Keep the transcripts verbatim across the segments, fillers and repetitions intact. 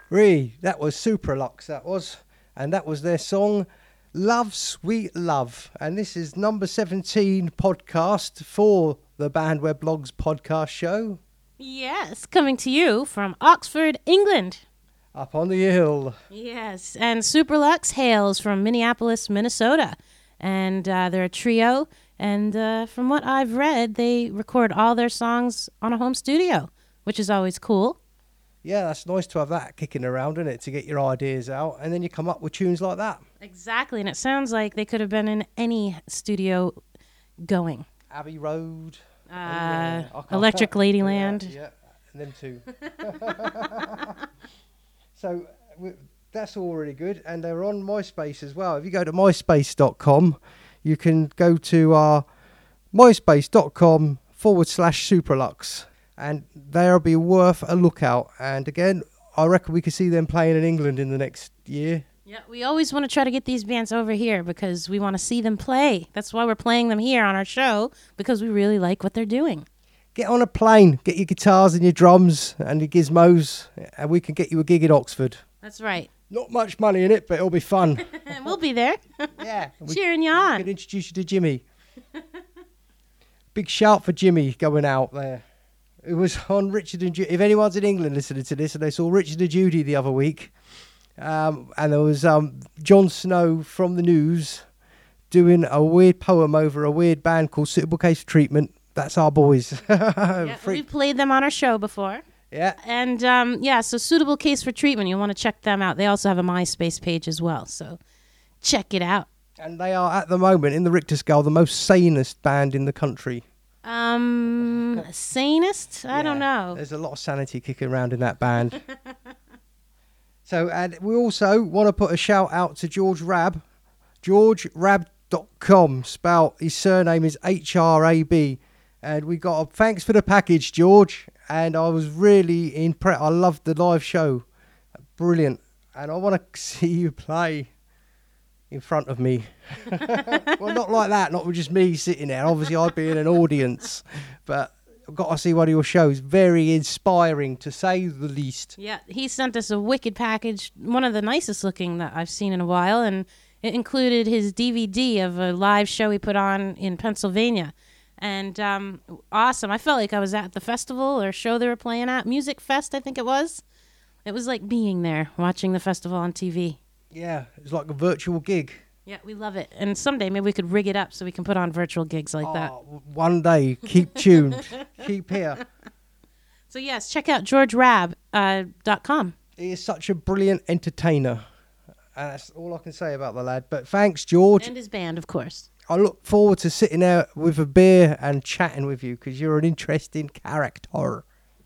Really, that was Superlux, that was. And that was their song, Love, Sweet Love. And this is number seventeen podcast for the Bandware Blogs podcast show. Yes, coming to you from Oxford, England. Up on the hill. Yes, and Superlux hails from Minneapolis, Minnesota. And uh, they're a trio. And uh, from what I've read, they record all their songs on a home studio, which is always cool. Yeah, that's nice to have that kicking around, isn't it, to get your ideas out, and then you come up with tunes like that. Exactly, and it sounds like they could have been in any studio going. Abbey Road. Uh, oh, yeah. Electric Ladyland. Yeah, yeah, and them two. So w- that's all really good, and they're on MySpace as well. If you go to myspace dot com, you can go to our myspace dot com forward slash Superlux. And they'll be worth a look out. And again, I reckon we could see them playing in England in the next year. Yeah, we always want to try to get these bands over here because we want to see them play. That's why we're playing them here on our show, because we really like what they're doing. Get on a plane, get your guitars and your drums and your gizmos, and we can get you a gig in Oxford. That's right. Not much money in it, but it'll be fun. We'll be there. Yeah. Cheering you We on. can introduce you to Jimmy. Big shout for Jimmy going out there. It was on Richard and Judy. If anyone's in England listening to this and they saw Richard and Judy the other week, um, and there was um, Jon Snow from the news doing a weird poem over a weird band called Suitable Case for Treatment. That's our boys. Yeah, Free- we've played them on our show before. yeah. And um, yeah, so Suitable Case for Treatment, you'll want to check them out. They also have a MySpace page as well, so check it out. And they are, at the moment, in the Richter scale, the most sanest band in the country. Um, sanest? I Yeah, don't know. There's a lot of sanity kicking around in that band. So, and we also want to put a shout out to George Rab, george rab dot com. Spelled, his surname is H R A B. And we got a thanks for the package, George. And I was really impressed. I loved the live show. Brilliant. And I want to see you play in front of me. Well, not like that, not with just me sitting there. Obviously, I'd be in an audience. But I've got to see one of your shows. Very inspiring, to say the least. Yeah, he sent us a wicked package, one of the nicest looking that I've seen in a while, and it included his D V D of a live show he put on in Pennsylvania. And um, awesome. I felt like I was at the festival or show they were playing at, Music Fest, I think it was. It was like being there, watching the festival on T V. Yeah, it's like a virtual gig. Yeah, we love it. And someday maybe we could rig it up so we can put on virtual gigs like that. Oh, one day. Keep tuned. Keep here. So yes, check out george rab dot com. He is such a brilliant entertainer. And that's all I can say about the lad. But thanks, George. And his band, of course. I look forward to sitting there with a beer and chatting with you, because you're an interesting character.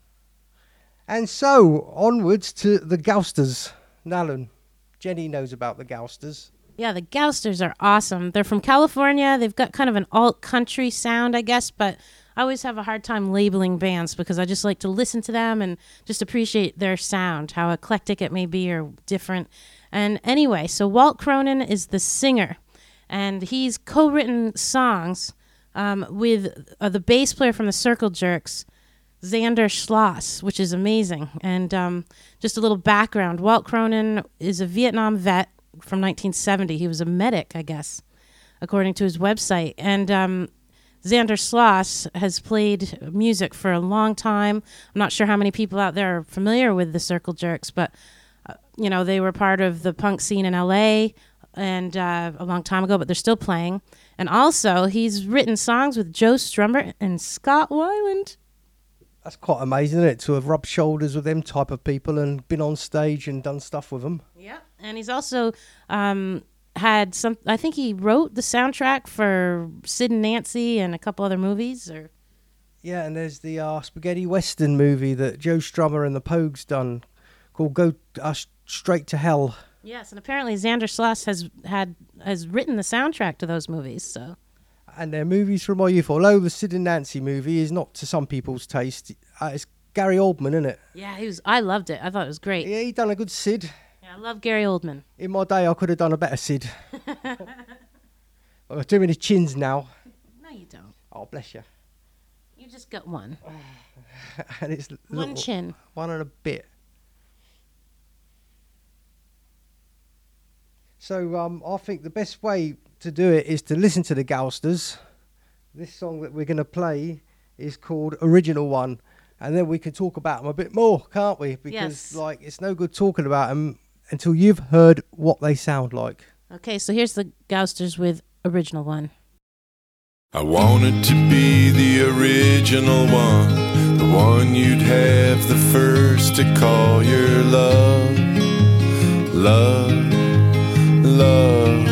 And so, onwards to the Gousters. Nallen, Jenny knows about the Gousters. Yeah, the Gousters are awesome. They're from California. They've got kind of an alt-country sound, I guess, but I always have a hard time labeling bands because I just like to listen to them and just appreciate their sound, how eclectic it may be or different. And anyway, so Walt Cronin is the singer, and he's co-written songs um, with uh, the bass player from the Circle Jerks, Xander Schloss, which is amazing. And um, just a little background, Walt Cronin is a Vietnam vet from nineteen seventy. He was a medic, I guess, according to his website. And um, Xander Schloss has played music for a long time. I'm not sure how many people out there are familiar with the Circle Jerks, but, uh, you know, they were part of the punk scene in L A and uh, a long time ago, but they're still playing. And also, he's written songs with Joe Strummer and Scott Weiland. That's quite amazing, isn't it, to have rubbed shoulders with them type of people and been on stage and done stuff with them. Yeah, and he's also um, had some. I think he wrote the soundtrack for Sid and Nancy and a couple other movies. Or Yeah, and there's the uh, spaghetti western movie that Joe Strummer and the Pogues done called "Go uh, Straight to Hell." yes, and apparently Xander Schloss has had has written the soundtrack to those movies. So And they're movies from my youth. Although the Sid and Nancy movie is not to some people's taste, uh, it's Gary Oldman, isn't it? yeah, he was. I loved it. I thought it was great. Yeah, he done a good Sid. Yeah, I love Gary Oldman. In my day, I could have done a better Sid. I've got too many chins now. No, you don't. Oh, bless you. You just got one. And it's One little- chin. one and a bit. So um, I think the best way to do it is to listen to the Gousters. This song that we're going to play is called Original One. And then we can talk about them a bit more, can't we? Because Yes. like it's no good talking about them until you've heard what they sound like. Okay, so here's the Gousters with Original One. I wanted to be the original one, the one you'd have the first to call your love, love, love.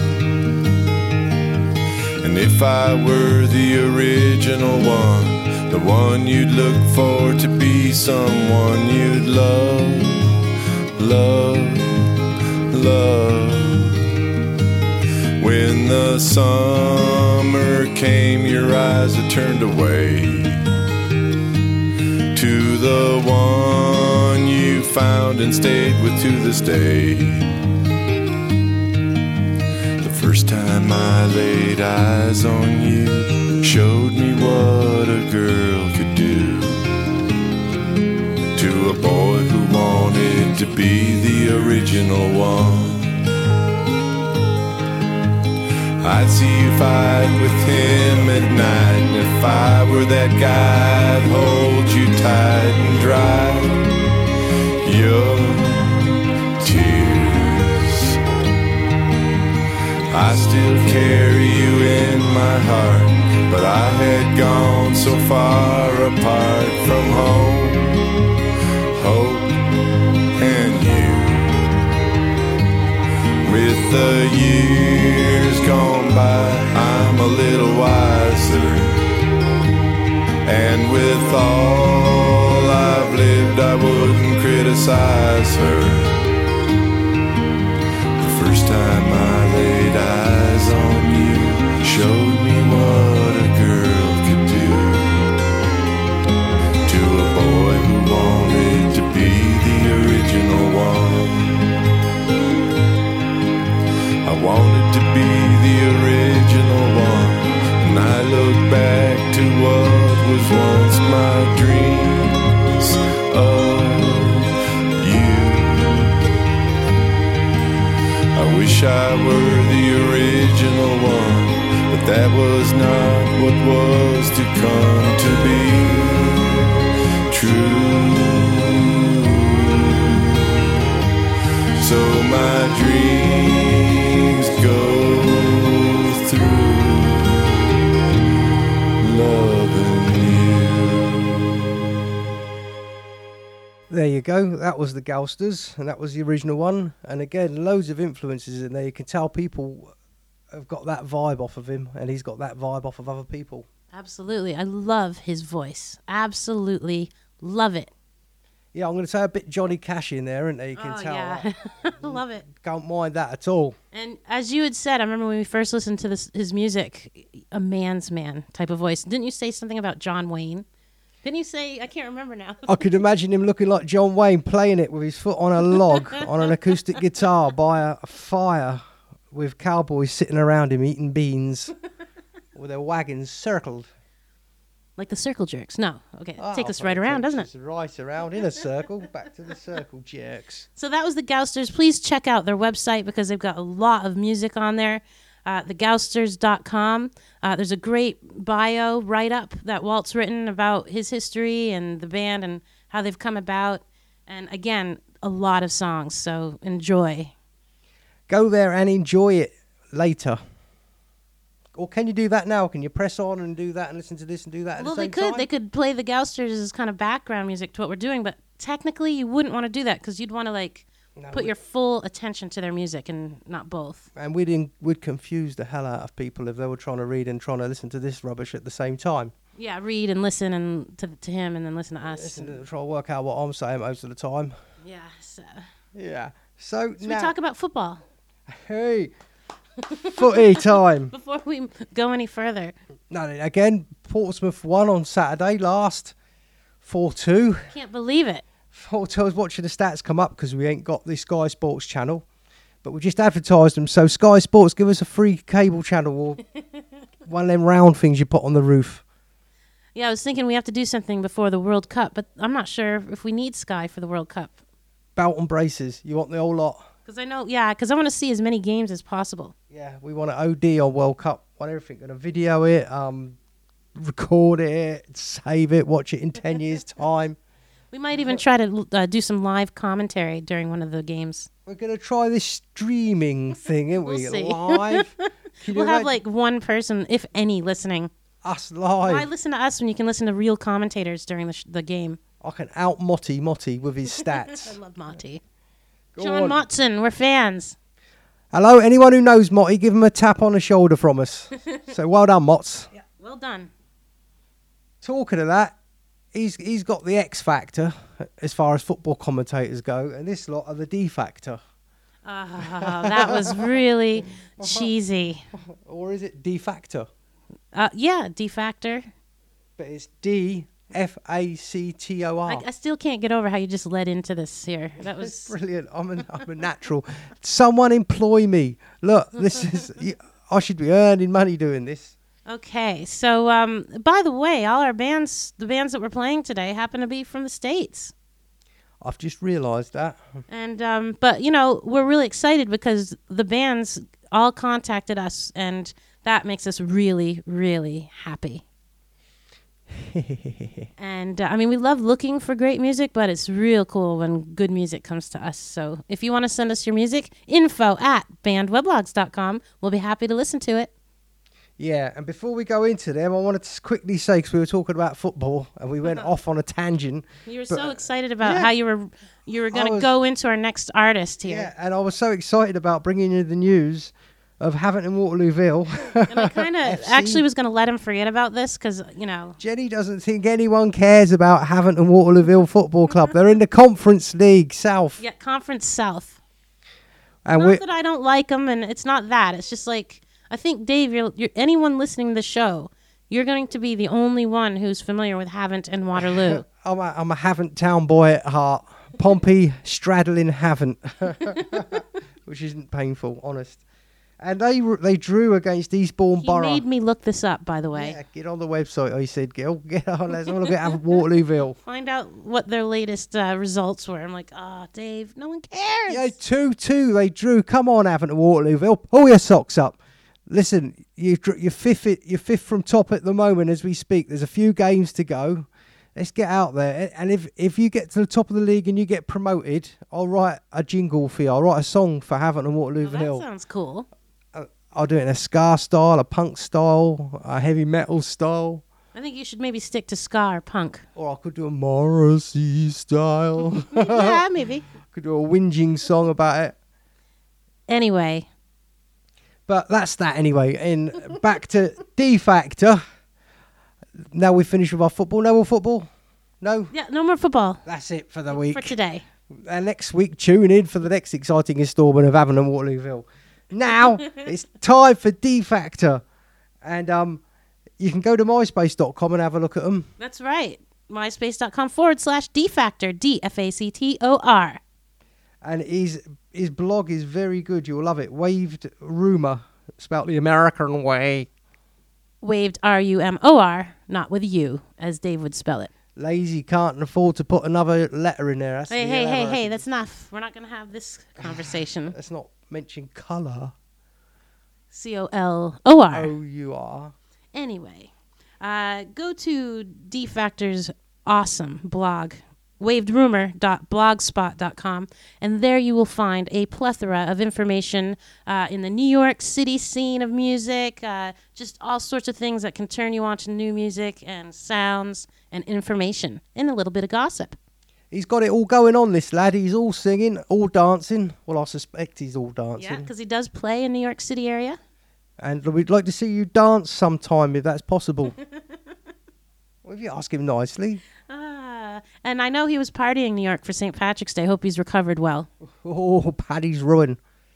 And if I were the original one, the one you'd look for to be someone you'd love, love, love. When the summer came, your eyes had turned away to the one you found and stayed with to this day. The first time I laid eyes on you showed me what a girl could do to a boy who wanted to be the original one. I'd see you fight with him at night, and if I were that guy, I'd hold you tight and dry your tears. I still carry you in my heart, but I had gone so far apart from home, hope, and you. With the years gone by, I'm a little wiser, and with all I've lived, I wouldn't criticize her. The first time I laid eyes on you showed me what a girl could do to a boy who wanted to be the original one. I wanted to be the original one, and I look back to what was once my dreams of you. I wish I were the original one, but that was not what was to come to be true. So my dreams go through loving you. There you go. That was the Gousters, and that was the original one. And again, loads of influences in there. You can tell people have got that vibe off of him, and he's got that vibe off of other people. Absolutely. I love his voice. Absolutely love it. Yeah, I'm going to say a bit Johnny Cash in there, and you can Oh, tell. yeah. That. Love it. Can't mind that at all. And as you had said, I remember when we first listened to this, his music, a man's man type of voice. Didn't you say something about John Wayne? Didn't you say, I can't remember now. I could imagine him looking like John Wayne, playing it with his foot on a log on an acoustic guitar by a fire with cowboys sitting around him eating beans with their wagons circled. Like the Circle Jerks. No. Okay. Oh, Take us but right around, takes doesn't it? us right around in a circle, back to the circle, jerks. So that was the Gousters. Please check out their website because they've got a lot of music on there. Uh, the gousters dot com. Uh, there's a great bio write-up that Walt's written about his history and the band and how they've come about. And again, a lot of songs, so enjoy. Go there and enjoy it later. Or can you do that now? Can you press on and do that and listen to this and do that at Well, the they same could. time? They could play the Gousters as kind of background music to what we're doing, but technically you wouldn't want to do that because you'd want to like No, put we- your full attention to their music and not both. And we'd, in, we'd confuse the hell out of people if they were trying to read and trying to listen to this rubbish at the same time. Yeah, read and listen and to to him, and then listen to us. Listen to, try to work out what I'm saying most of the time. Yeah. So, Yeah. So, so now, we talk about football hey, footy time. before we go any further. No, again, Portsmouth won on Saturday last, four two. Can't believe it. four two. I was watching the stats come up because we ain't got the Sky Sports channel. But we just advertised them. So Sky Sports, give us a free cable channel or one of them round things you put on the roof. Yeah, I was thinking we have to do something before the World Cup, but I'm not sure if we need Sky for the World Cup. Belt and braces. You want the whole lot. Because I know, yeah, because I want to see as many games as possible. Yeah, we want to O D on World Cup. Want everything. Going to video it, um, record it, save it, watch it in ten years' time. We might even try to uh, do some live commentary during one of the games. We're going to try this streaming thing, aren't We'll we? see. Live. Can you We'll have imagine like one person, if any, listening. us Why live. listen to us when you can listen to real commentators during the, sh- the game? I can out Motty Motty with his I stats. love Monty. Go John on. Motson, we're fans. Hello, anyone who knows Motty, give him a tap on the shoulder from us. So well done, Mots. Yeah, well done. Talking of that, he's he's got the X factor as far as football commentators go, and this lot are the D factor. Oh, that was really cheesy. Or is it D factor? Uh, yeah, D-Factor. But it's D F A C T O R. I, I still can't get over how you just led into this here. That was Brilliant. I'm a, I'm a natural. Someone employ me. Look, this is. you- I should be earning money doing this. okay. So, um, by the way, all our bands, the bands that we're playing today, happen to be from the States. I've just realised that. And um, but you know, we're really excited because the bands all contacted us, and that makes us really, really happy. And uh, I mean, we love looking for great music, but it's real cool when good music comes to us. So if you want to send us your music, info at bandweblogs dot com. We'll be happy to listen to it. Yeah, and before we go into them, I wanted to quickly say, because we were talking about football and we went off on a tangent. You were But, so excited about yeah. how you were you were going to was- go into our next artist Yeah, here. and I was so excited about bringing you the news of Havant and Waterlooville. And I kind of F C. actually was going to let him forget about this because, you know, Jenny doesn't think anyone cares about Havant and Waterlooville Football Club. They're in the Conference League South. yeah, Conference South. And Not we that I don't like them, and it's not that. It's just like, I think, Dave, you're, you're anyone listening to the show, you're going to be the only one who's familiar with Havant and Waterloo. I'm a, I'm a Havant town boy at heart. Pompey straddling Havant, which isn't painful, honest. And they re- they drew against Eastbourne He Borough. made me look this up, by the way. Yeah, get on the website. I said, Gil, get on. Let's all look at Havant Waterlooville. Find out what their latest uh, results were. I'm like, ah, Dave, no one cares. Yeah, two two they drew. Come on, Havant and Waterlooville, pull your socks up. Listen, you dr- you're fifth. You're fifth from top at the moment as we speak. There's a few games to go. Let's get out there. And if if you get to the top of the league and you get promoted, I'll write a jingle for you. I'll write a song for Havant and Oh, Waterlooville. that sounds cool. I'll do it in a ska style, a punk style, a heavy metal style, I think you should maybe stick to ska or punk. or I could do a Morrissey style. Yeah, maybe. Could do a whinging song about it. Anyway, But that's that anyway. In back to D Factor. Now we've finished with our football. No more football? No? yeah, no more football That's it for the week. for today. And next week, tune in for the next exciting instalment of Havant and Waterlooville. Now it's time for D Factor. And um, you can go to myspace dot com and have a look at them. That's right. MySpace.com forward slash D-Factor, D F A C T O R. And his his blog is very good. You'll love it. Waved Rumour, spelt the American way. Waved R U M O R, not with U, as Dave would spell it. Lazy can't afford to put another letter in there. That's Hey, the hey, hey, error. hey, that's enough. We're not going to have this conversation. Let's not mention colour. C O L O R. O U R. Anyway, uh, go to D-Factor's awesome blog, waved rumor dot blogspot dot com, and there you will find a plethora of information uh, in the New York City scene of music, uh, just all sorts of things that can turn you on to new music and sounds and information, and a little bit of gossip. He's got it all going on, this lad. He's all singing, all dancing. Well, I suspect he's all Yeah, dancing. because he does play in New York City area. And we'd like to see you dance sometime if that's possible. Well, if you ask him nicely. Ah, and I know he was partying in New York for Saint Patrick's Day. Hope he's recovered well. Oh, Paddy's ruin.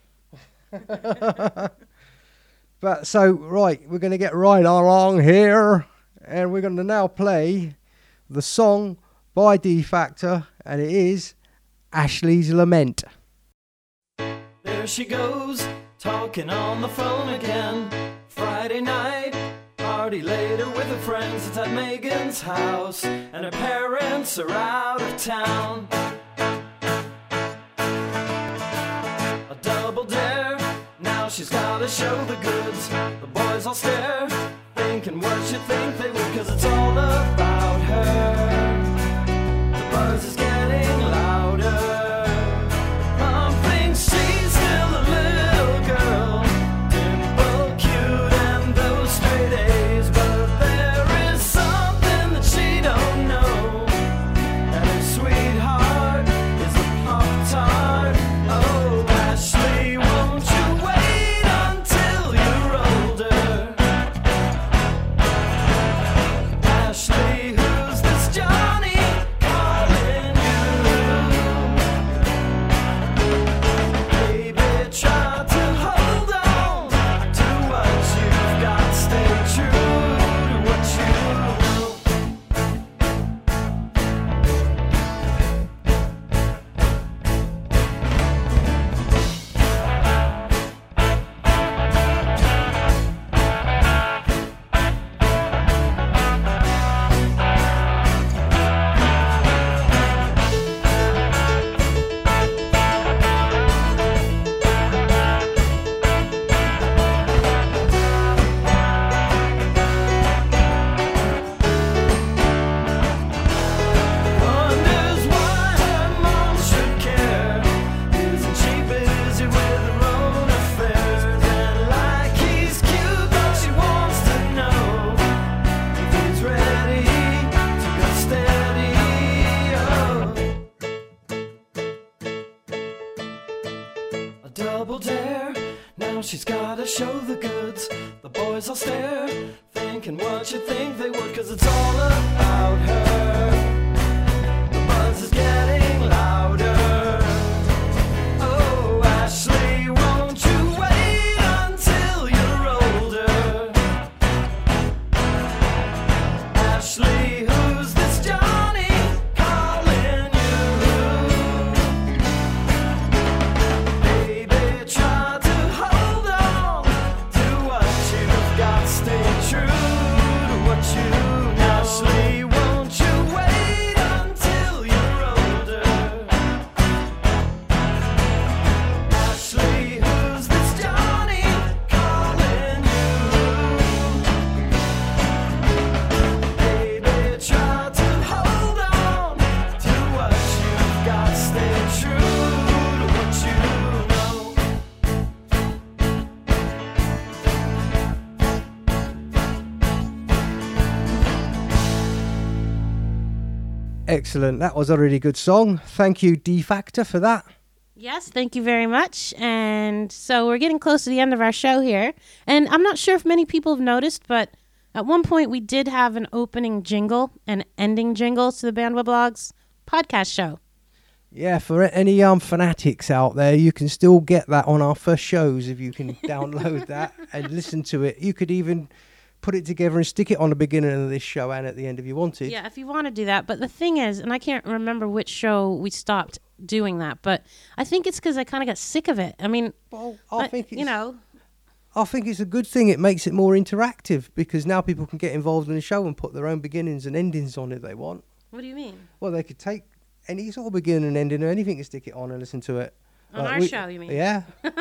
But so, right, we're going to get right along here. And we're going to now play the song by D Factor. And it is Ashley's Lament. There she goes, talking on the phone again. Friday night, party later with her friends. It's at Megan's house, and her parents are out of town. double dare. Now she's gotta show the goods. The boys all stare, thinking what you think they would, cause it's all about her. The buzz is getting louder. Mom thinks she's still a little girl, dimple cute and those straight A's, but there is something that she don't know, and her sweetheart is a Pop-Tart. Oh, Ashley, won't you wait until you're older? Ashley, who's this Johnny calling you? Baby, try to hold on to what you've got. Stay true to what you know. Wonders why her mom should care. Isn't she busy with her own affairs? And like he's cute, but she wants to know if he's ready to go steady. Oh. A double dare. Now she's gotta show the goods. The boys all stare, thinking what you think they would, cause it's all about her. The buzz is getting louder. Oh, Ashley, won't you wait until you're older? Ashley, who's this Johnny calling you? Baby, try to hold on to what you've got. Stay true to what you know. Ashley, won't you wait until you're older? Ashley, who's this Johnny calling you? Baby, try to hold on to what you've got. Stay true to what you know. Excellent. That was a really good song. Thank you, D Factor, for that. Yes, thank you very much. And so we're getting close to the end of our show here. And I'm not sure if many people have noticed, but at one point we did have an opening jingle and ending jingle to the Bandwidth Blogs podcast show. Yeah, for any um fanatics out there, you can still get that on our first shows if you can download that and listen to it. You could even put it together and stick it on the beginning of this show and at the end if you wanted. Yeah, if you want to do that. But the thing is, and I can't remember which show we stopped doing that, but I think it's because I kind of got sick of it. I mean, Well, I I- think it's, you know, I think it's a good thing. It makes it more interactive because now people can get involved in the show and put their own beginnings and endings on if they want. what do you mean? Well, they could take any sort of beginning and ending or anything and stick it on and listen to it. On Like our we- show, you mean? Yeah.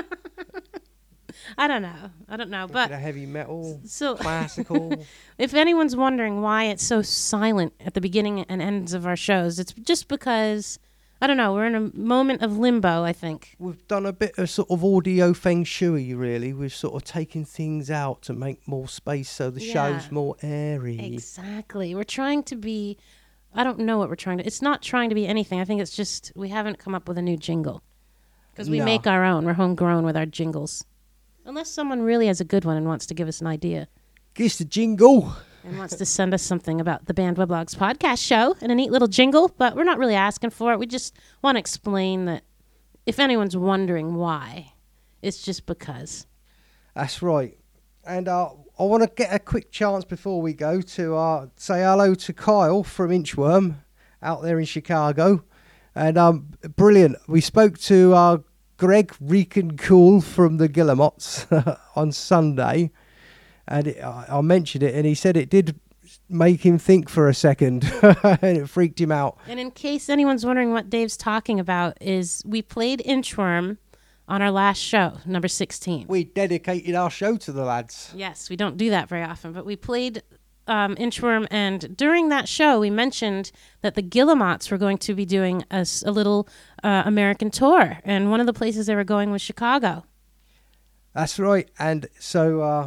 I don't know. I don't know. Bit But of heavy metal, so classical. if anyone's wondering why it's so silent at the beginning and ends of our shows, it's just because, I don't know, we're in a moment of limbo, I think. We've done a bit of sort of audio feng shui, really. We've sort of taken things out to make more space so the Yeah. show's more airy. Exactly. We're trying to be, I don't know what we're trying to, it's not trying to be anything. I think it's just, we haven't come up with a new jingle. Because we No. make our own. We're homegrown with our jingles. Unless someone really has a good one and wants to give us an idea. Give us the jingle. And wants to send us something about the Bandwidth Blogs podcast show and a neat little jingle, but we're not really asking for it. We just want to explain that if anyone's wondering why, it's just because. That's right. And uh, I want to get a quick chance before we go to uh, say hello to Kyle from Inchworm out there in Chicago. And um, brilliant. We spoke to uh, Greg Reekin-Cool from the Guillemots on Sunday. And it, I, I mentioned it, and he said it did make him think for a second, and it freaked him out. And in case anyone's wondering what Dave's talking about, is we played Inchworm on our last show, number sixteen. We dedicated our show to the lads. Yes, we don't do that very often, but we played um, Inchworm, and during that show, we mentioned that the Guillemots were going to be doing a, s- a little uh, American tour, and one of the places they were going was Chicago. That's right. And so uh,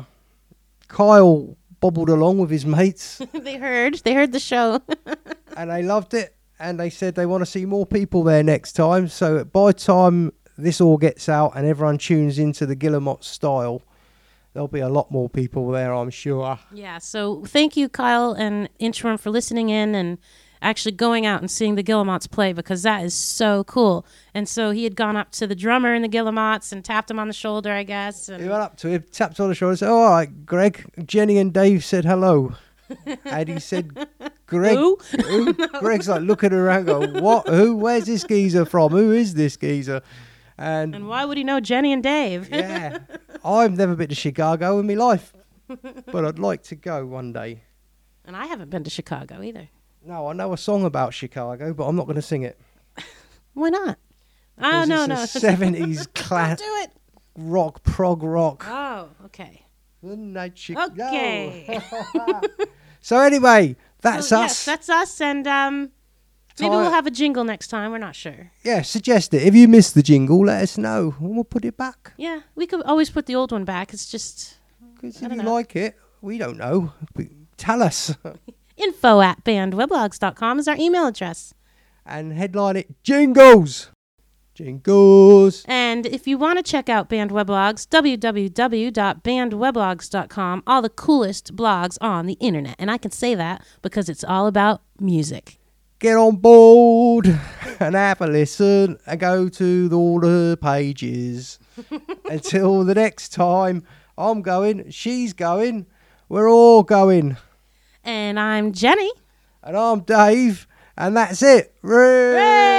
Kyle bobbled along with his mates, They heard, they heard the show. and they loved it. And they said they want to see more people there next time. So by the time this all gets out and everyone tunes into the Guillemot style, there'll be a lot more people there, I'm sure. Yeah, so thank you, Kyle and Inchworm, for listening in and actually going out and seeing the Guillemots play, because that is so cool. And so he had gone up to the drummer in the Guillemots and tapped him on the shoulder, I guess. And He went up to him, tapped on the shoulder, and said, "Oh, all right, Greg." Jenny and Dave said hello. And he said, Greg. Who? who? Greg's like looking around, going, "What? Who? Where's this geezer from? Who is this geezer?" And, And why would he know Jenny and Dave? yeah, I've never been to Chicago in my life, but I'd like to go one day. And I haven't been to Chicago either. No, I know a song about Chicago, but I'm not going to sing it. Why not? Oh, Because no, it's no. a seventies class Do it. rock, prog rock. Oh, okay. The night Chicago. Okay. So anyway, that's So, us. Yes, that's us. And um, maybe Ti- we'll have a jingle next time. We're not sure. Yeah, suggest it. If you missed the jingle, let us know, and we'll put it back. Yeah, we could always put the old one back. It's just Because I if don't you know. like it, we don't know. But tell us. info at bandweblogs dot com is our email address. And headline it, Jingles. Jingles. And if you want to check out Band Weblogs, w w w dot band weblogs dot com, all the coolest blogs on the internet. And I can say that because it's all about music. Get on board and have a listen and go to all the pages. Until the next time, I'm going, she's going, we're all going. And I'm Jenny. And I'm Dave, and that's it. Hooray!